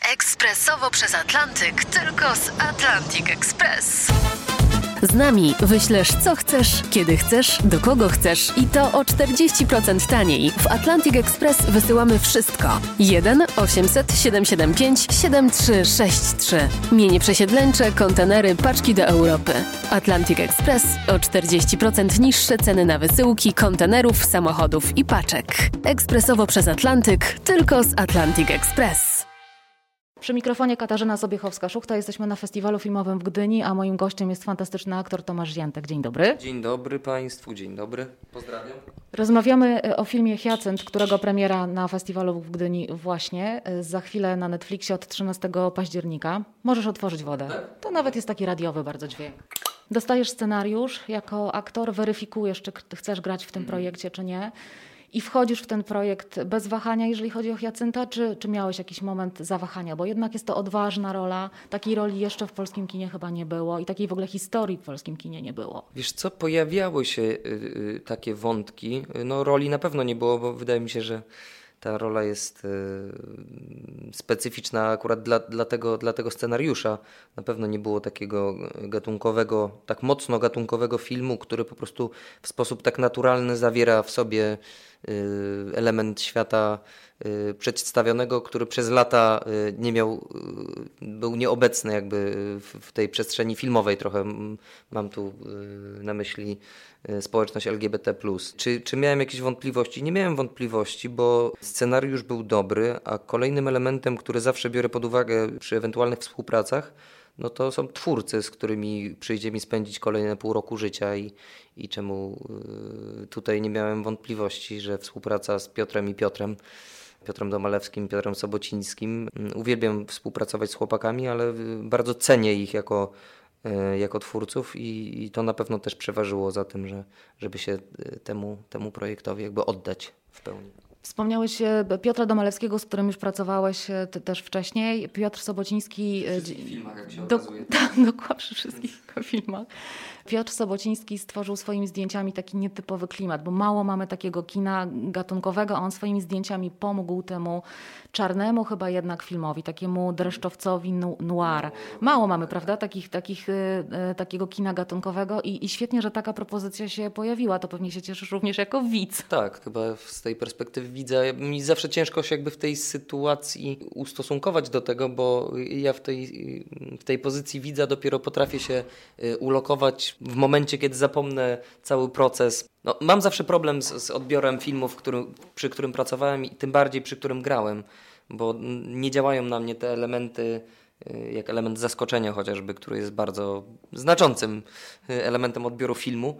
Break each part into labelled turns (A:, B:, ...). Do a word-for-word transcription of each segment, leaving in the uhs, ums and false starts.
A: Ekspresowo przez Atlantyk, tylko z Atlantic Express.
B: Z nami wyślesz co chcesz, kiedy chcesz, do kogo chcesz i to o czterdzieści procent taniej. W Atlantic Express wysyłamy wszystko. jeden osiemset siedemset siedemdziesiąt pięć siedemdziesiąt trzy sześćdziesiąt trzy. Mienie przesiedleńcze, kontenery, paczki do Europy. Atlantic Express o czterdzieści procent niższe ceny na wysyłki, kontenerów, samochodów i paczek. Ekspresowo przez Atlantyk, tylko z Atlantic Express.
C: Przy mikrofonie Katarzyna Sobiechowska-Szuchta. Jesteśmy na festiwalu filmowym w Gdyni, a moim gościem jest fantastyczny aktor Tomasz Ziętek. Dzień dobry.
D: Dzień dobry Państwu, dzień dobry. Pozdrawiam.
C: Rozmawiamy o filmie Hyacynt, którego premiera na festiwalu w Gdyni właśnie. Za chwilę na Netflixie od trzynastego października. Możesz otworzyć wodę. To nawet jest taki radiowy bardzo dźwięk. Dostajesz scenariusz jako aktor, weryfikujesz, czy chcesz grać w tym projekcie, czy nie. I wchodzisz w ten projekt bez wahania, jeżeli chodzi o Hyacynta, czy, czy miałeś jakiś moment zawahania? Bo jednak jest to odważna rola. Takiej roli jeszcze w polskim kinie chyba nie było i takiej w ogóle historii w polskim kinie nie było.
D: Wiesz co, pojawiały się y, y, takie wątki. No roli na pewno nie było, bo wydaje mi się, że ta rola jest y, specyficzna akurat dla, dla, tego, dla tego scenariusza. Na pewno nie było takiego gatunkowego, tak mocno gatunkowego filmu, który po prostu w sposób tak naturalny zawiera w sobie y, element świata y, przedstawionego, który przez lata y, nie miał, y, był nieobecny jakby w, w tej przestrzeni filmowej trochę. Mam tu y, na myśli społeczność L G B T plus. Czy, czy miałem jakieś wątpliwości? Nie miałem wątpliwości, bo scenariusz był dobry, a kolejnym elementem, który zawsze biorę pod uwagę przy ewentualnych współpracach, no to są twórcy, z którymi przyjdzie mi spędzić kolejne pół roku życia i, i czemu y, tutaj nie miałem wątpliwości, że współpraca z Piotrem i Piotrem, Piotrem Domalewskim, Piotrem Sobocińskim. Uwielbiam współpracować z chłopakami, ale bardzo cenię ich jako jako twórców i, i to na pewno też przeważyło za tym, że, żeby się temu, temu projektowi jakby oddać w pełni.
C: Wspomniałeś Piotra Domalewskiego, z którym już pracowałeś ty też wcześniej. Piotr Sobociński...
D: Przy wszystkich filmach, jak się
C: do,
D: okazuje.
C: Tak, dokładnie przy wszystkich filmach. Piotr Sobociński stworzył swoimi zdjęciami taki nietypowy klimat, bo mało mamy takiego kina gatunkowego, a on swoimi zdjęciami pomógł temu czarnemu chyba jednak filmowi, takiemu dreszczowcowi noir. Mało mamy, prawda, takich, takich, y, y, takiego kina gatunkowego i, i świetnie, że taka propozycja się pojawiła. To pewnie się cieszysz również jako widz.
D: Tak, chyba z tej perspektywy widza. Mi zawsze ciężko się jakby w tej sytuacji ustosunkować do tego, bo ja w tej, w tej pozycji widza dopiero potrafię się ulokować w momencie, kiedy zapomnę cały proces. No, mam zawsze problem z, z odbiorem filmów, którym, przy którym pracowałem i tym bardziej przy którym grałem, bo nie działają na mnie te elementy, jak element zaskoczenia chociażby, który jest bardzo znaczącym elementem odbioru filmu.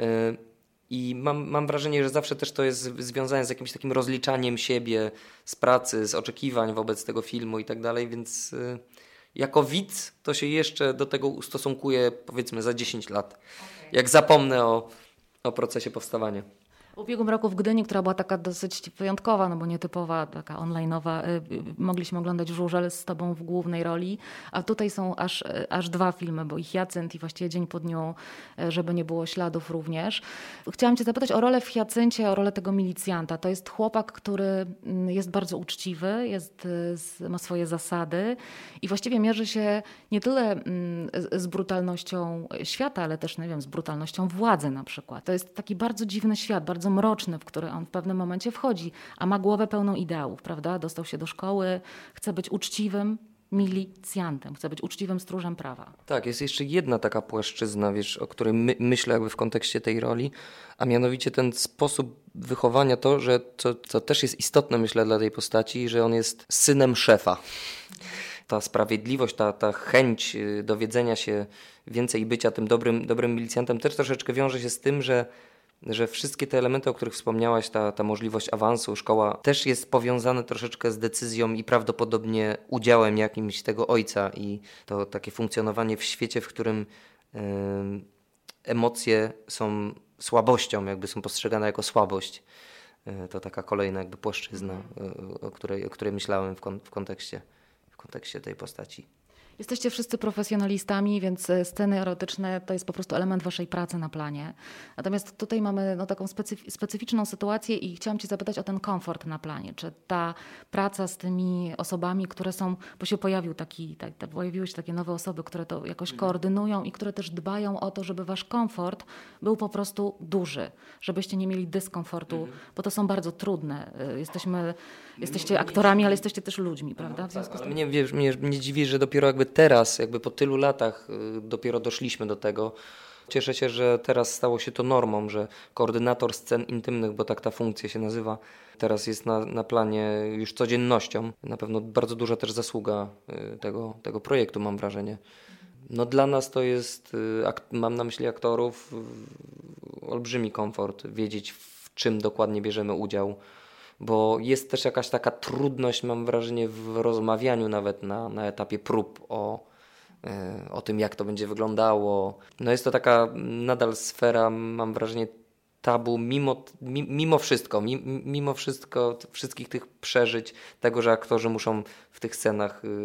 D: I mam, mam wrażenie, że zawsze też to jest związane z jakimś takim rozliczaniem siebie, z pracy, z oczekiwań wobec tego filmu i tak dalej, więc jako widz to się jeszcze do tego ustosunkuję powiedzmy za dziesięć lat, okay. Jak zapomnę o, o procesie powstawania.
C: W ubiegłym roku w Gdyni, która była taka dosyć wyjątkowa, no bo nietypowa, taka online'owa, y, mogliśmy oglądać Żużel z tobą w głównej roli, a tutaj są aż, y, aż dwa filmy, bo i Hyacynt i właściwie Dzień po dniu, y, żeby nie było śladów również. Chciałam cię zapytać o rolę w Hyacyncie, o rolę tego milicjanta. To jest chłopak, który y, jest bardzo uczciwy, jest, y, ma swoje zasady i właściwie mierzy się nie tyle y, z brutalnością świata, ale też, nie wiem, z brutalnością władzy na przykład. To jest taki bardzo dziwny świat, bardzo mroczny, w który on w pewnym momencie wchodzi, a ma głowę pełną ideałów, prawda? Dostał się do szkoły, chce być uczciwym milicjantem, chce być uczciwym stróżem prawa.
D: Tak, jest jeszcze jedna taka płaszczyzna, wiesz, o której my, myślę jakby w kontekście tej roli, a mianowicie ten sposób wychowania, to, że co, co też jest istotne, myślę, dla tej postaci, że on jest synem szefa. Ta sprawiedliwość, ta, ta chęć dowiedzenia się więcej i bycia tym dobrym, dobrym milicjantem też troszeczkę wiąże się z tym, że że wszystkie te elementy, o których wspomniałaś, ta, ta możliwość awansu, szkoła, też jest powiązane troszeczkę z decyzją i prawdopodobnie udziałem jakimś tego ojca i to takie funkcjonowanie w świecie, w którym y, emocje są słabością, jakby są postrzegane jako słabość. Y, to taka kolejna jakby płaszczyzna, y, o, której, o której myślałem w, kon, w, kontekście, w kontekście tej postaci.
C: Jesteście wszyscy profesjonalistami, więc sceny erotyczne to jest po prostu element waszej pracy na planie. Natomiast tutaj mamy no, taką specyf- specyficzną sytuację i chciałam cię zapytać o ten komfort na planie. Czy ta praca z tymi osobami, które są, bo się pojawił taki, tak, tak, pojawiły się takie nowe osoby, które to jakoś mhm. koordynują i które też dbają o to, żeby wasz komfort był po prostu duży, żebyście nie mieli dyskomfortu, mhm. bo to są bardzo trudne. Jesteśmy, jesteście aktorami, ale jesteście też ludźmi, prawda? W związku
D: tak,
C: z
D: ale
C: tym...
D: mnie, wiesz, mnie, mnie dziwi, że dopiero jakby teraz, jakby po tylu latach y, dopiero doszliśmy do tego. Cieszę się, że teraz stało się to normą, że koordynator scen intymnych, bo tak ta funkcja się nazywa, teraz jest na, na planie już codziennością. Na pewno bardzo duża też zasługa y, tego, tego projektu, mam wrażenie. No dla nas to jest, y, ak- mam na myśli aktorów, y, olbrzymi komfort, wiedzieć w czym dokładnie bierzemy udział. Bo jest też jakaś taka trudność, mam wrażenie, w rozmawianiu nawet na, na etapie prób o, y, o tym, jak to będzie wyglądało. No jest to taka nadal sfera, mam wrażenie, tabu, mimo, mimo wszystko, mimo wszystko, wszystkich tych przeżyć, tego, że aktorzy muszą w tych scenach y,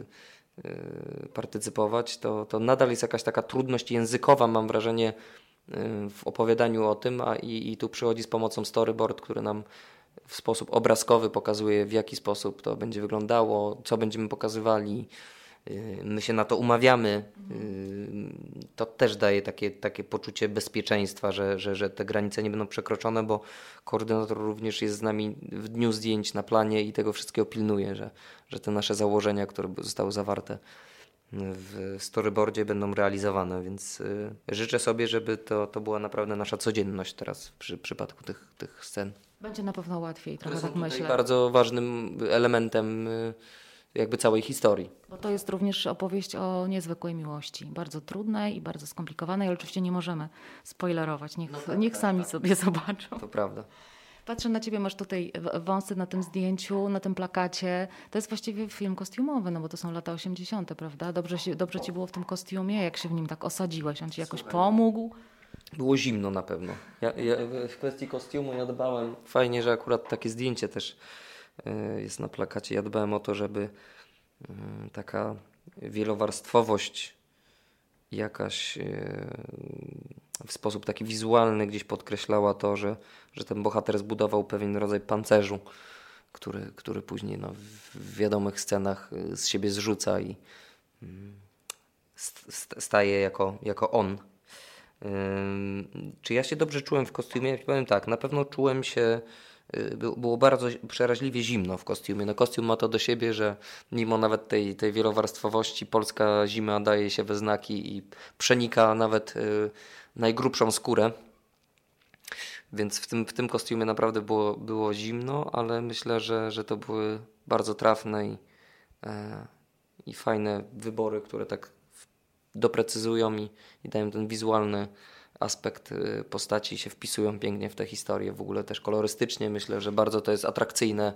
D: y, partycypować, to, to nadal jest jakaś taka trudność językowa, mam wrażenie, y, w opowiadaniu o tym, a i, i tu przychodzi z pomocą storyboard, który nam w sposób obrazkowy pokazuje, w jaki sposób to będzie wyglądało, co będziemy pokazywali. My się na to umawiamy. To też daje takie, takie poczucie bezpieczeństwa, że, że, że te granice nie będą przekroczone, bo koordynator również jest z nami w dniu zdjęć na planie i tego wszystkiego pilnuje, że, że te nasze założenia, które zostały zawarte w storyboardzie, będą realizowane, więc życzę sobie, żeby to, to była naprawdę nasza codzienność teraz przy przypadku tych, tych scen.
C: Będzie na pewno łatwiej, trochę
D: Które
C: tak
D: są
C: myślę.
D: bardzo ważnym elementem jakby całej historii.
C: Bo to jest również opowieść o niezwykłej miłości. Bardzo trudnej i bardzo skomplikowanej, ale oczywiście nie możemy spoilerować. Niech,
D: no tak,
C: niech
D: tak,
C: sami
D: tak.
C: sobie zobaczą.
D: To prawda.
C: Patrzę na ciebie, masz tutaj wąsy na tym zdjęciu, na tym plakacie. To jest właściwie film kostiumowy, no bo to są lata osiemdziesiąte, prawda? Dobrze, się, dobrze ci było w tym kostiumie? Jak się w nim tak osadziłeś? On ci jakoś
D: Super.
C: pomógł?
D: Było zimno na pewno. Ja, ja w kwestii kostiumu ja dbałem. Fajnie, że akurat takie zdjęcie też jest na plakacie. Ja dbałem o to, żeby taka wielowarstwowość jakaś w sposób taki wizualny gdzieś podkreślała to, że, że ten bohater zbudował pewien rodzaj pancerzu, który, który później no, w wiadomych scenach z siebie zrzuca i staje jako, jako on. Czy ja się dobrze czułem w kostiumie? Ja powiem tak, na pewno czułem się, było bardzo przeraźliwie zimno w kostiumie. No kostium ma to do siebie, że mimo nawet tej, tej wielowarstwowości polska zima daje się we znaki i przenika nawet najgrubszą skórę. Więc w tym, w tym kostiumie naprawdę było, było zimno, ale myślę, że, że to były bardzo trafne i, e, i fajne wybory, które tak doprecyzują i, i dają ten wizualny aspekt postaci, się wpisują pięknie w tę historię. W ogóle też kolorystycznie myślę, że bardzo to jest atrakcyjne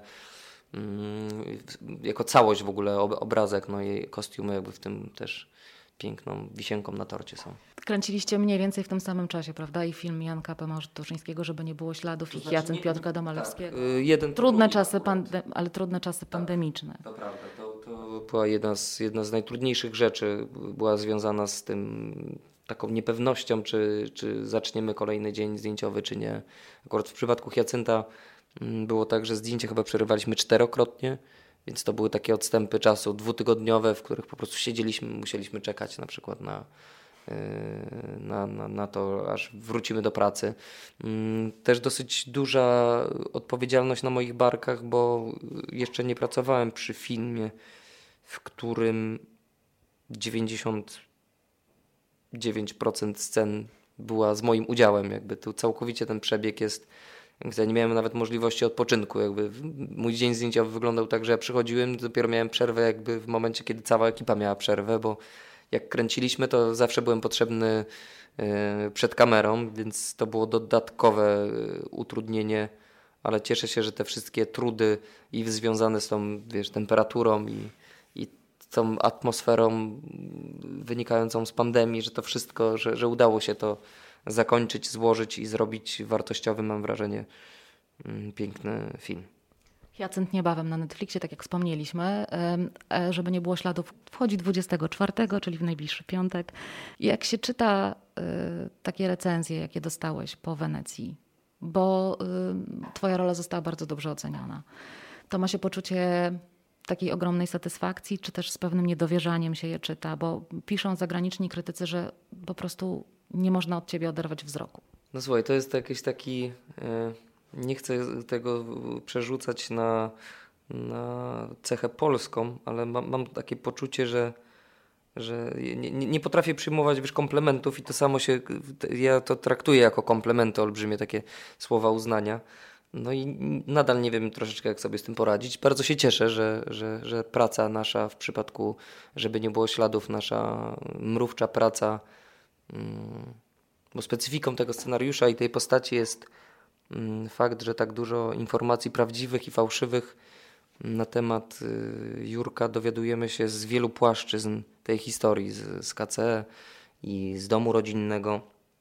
D: mm, jako całość w ogóle obrazek, no i kostiumy jakby w tym też piękną wisienką na torcie są.
C: Kręciliście mniej więcej w tym samym czasie, prawda? I film Janka Pemorzytuszyńskiego, żeby nie było śladów, to i znaczy, Jacyn Piotrka Domalewskiego. Tak, jeden trudne czasy, pande- ale trudne czasy tak, pandemiczne.
D: To prawda. To, to była jedna z, jedna z najtrudniejszych rzeczy. Była związana z tym taką niepewnością, czy, czy zaczniemy kolejny dzień zdjęciowy, czy nie. Akurat w przypadku Jacynta było tak, że zdjęcie chyba przerywaliśmy czterokrotnie, więc to były takie odstępy czasu dwutygodniowe, w których po prostu siedzieliśmy, musieliśmy czekać na przykład na, na, na, na to, aż wrócimy do pracy. Też dosyć duża odpowiedzialność na moich barkach, bo jeszcze nie pracowałem przy filmie, w którym dziewięćdziesiąt dziewięć procent scen była z moim udziałem. Jakby tu całkowicie ten przebieg jest. Ja nie miałem nawet możliwości odpoczynku. Jakby mój dzień zdjęciowy wyglądał tak, że ja przychodziłem, dopiero miałem przerwę jakby w momencie, kiedy cała ekipa miała przerwę, bo jak kręciliśmy, to zawsze byłem potrzebny przed kamerą, więc to było dodatkowe utrudnienie, ale cieszę się, że te wszystkie trudy i związane z tą, wiesz, temperaturą i, i tą atmosferą wynikającą z pandemii, że to wszystko, że, że udało się to zakończyć, złożyć i zrobić wartościowy, mam wrażenie, piękny film.
C: Hyacynt niebawem na Netflixie, tak jak wspomnieliśmy, e, żeby nie było śladów, wchodzi dwudziestego czwartego, czyli w najbliższy piątek. Jak się czyta e, takie recenzje, jakie dostałeś po Wenecji, bo e, twoja rola została bardzo dobrze oceniona, to ma się poczucie takiej ogromnej satysfakcji, czy też z pewnym niedowierzaniem się je czyta, bo piszą zagraniczni krytycy, że po prostu nie można od ciebie oderwać wzroku.
D: No słuchaj, to jest jakiś taki... E... Nie chcę tego przerzucać na, na cechę polską, ale mam, mam takie poczucie, że, że nie, nie potrafię przyjmować wiesz, komplementów i to samo się, ja to traktuję jako komplementy, olbrzymie takie słowa uznania. No i nadal nie wiem troszeczkę, jak sobie z tym poradzić. Bardzo się cieszę, że, że, że praca nasza w przypadku, żeby nie było śladów, nasza mrówcza praca, bo specyfiką tego scenariusza i tej postaci jest fakt, że tak dużo informacji prawdziwych i fałszywych na temat Jurka dowiadujemy się z wielu płaszczyzn tej historii, z, z K C E i z domu rodzinnego.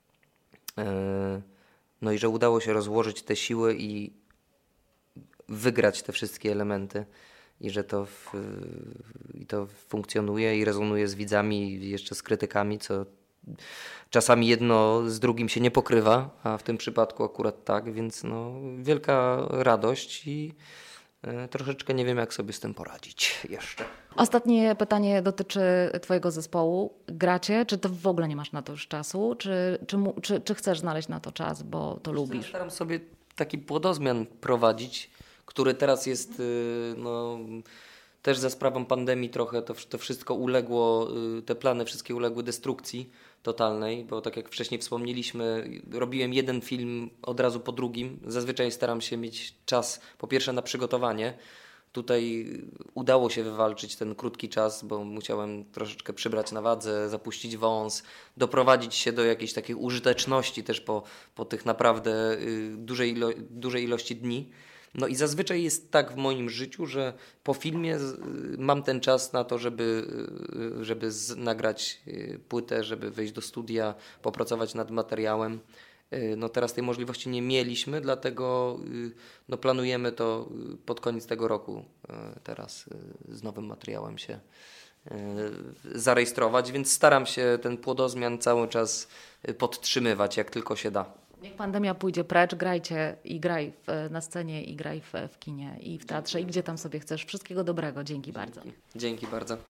D: No i że udało się rozłożyć te siły i wygrać te wszystkie elementy i że to, w, i to funkcjonuje i rezonuje z widzami i jeszcze z krytykami, co czasami jedno z drugim się nie pokrywa, a w tym przypadku akurat tak, więc no, wielka radość i y, troszeczkę nie wiem, jak sobie z tym poradzić jeszcze.
C: Ostatnie pytanie dotyczy twojego zespołu. Gracie? Czy ty w ogóle nie masz na to już czasu? Czy, czy, mu, czy, czy chcesz znaleźć na to czas, bo to lubisz?
D: Staram sobie taki płodozmian prowadzić, który teraz jest y, no, też za sprawą pandemii trochę to, to wszystko uległo, y, te plany wszystkie uległy destrukcji totalnej, bo tak jak wcześniej wspomnieliśmy, robiłem jeden film od razu po drugim. Zazwyczaj staram się mieć czas po pierwsze na przygotowanie. Tutaj udało się wywalczyć ten krótki czas, bo musiałem troszeczkę przybrać na wadze, zapuścić wąs, doprowadzić się do jakiejś takiej użyteczności też po, po tych naprawdę dużej, ilo dużej ilości dni. No i zazwyczaj jest tak w moim życiu, że po filmie mam ten czas na to, żeby, żeby nagrać płytę, żeby wyjść do studia, popracować nad materiałem. No teraz tej możliwości nie mieliśmy, dlatego no planujemy to pod koniec tego roku teraz z nowym materiałem się zarejestrować, więc staram się ten płodozmian cały czas podtrzymywać, jak tylko się da.
C: Niech pandemia pójdzie precz, grajcie i graj w, na scenie i graj w, w kinie i w teatrze i gdzie tam sobie chcesz. Wszystkiego dobrego. Dzięki, Dzięki. bardzo.
D: Dzięki bardzo.